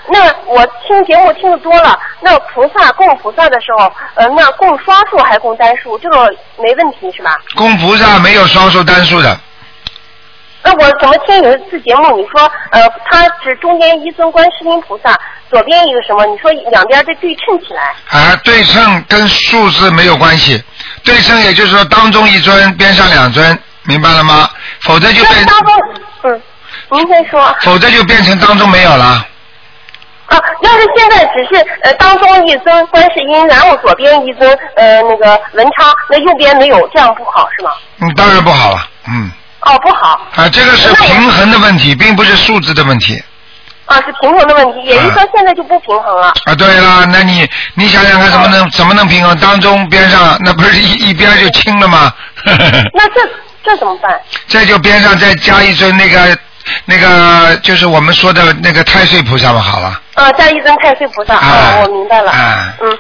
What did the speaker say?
那我听节目听得多了，那供菩萨的时候，那供双数还供单数，这个没问题是吧？ 供菩萨没有双数单数的。 那我怎么听有一次节目你说，他是中间一尊观世音菩萨，左边一个什么？你说两边得对称起来。 啊，对称跟数字没有关系，对称也就是说当中一尊，边上两尊，明白了吗？否则就变。 当中，您先说。 否则就变成当中没有了。 啊，要是现在只是当中一尊观世音，然后左边一尊那个文昌，那右边没有，这样不好是吗？ 当然不好了， 哦，不好。 啊，这个是平衡的问题，并不是数字的问题。 啊，是平衡的问题，也就是说现在就不平衡了。 啊，对了，那你想想看，怎么能平衡？当中边上那不是一边就清了吗？ 那这怎么办？这就边上再加一尊那个就是我们说的那个太岁菩萨嘛，好了。 加一尊太岁菩萨。我明白了。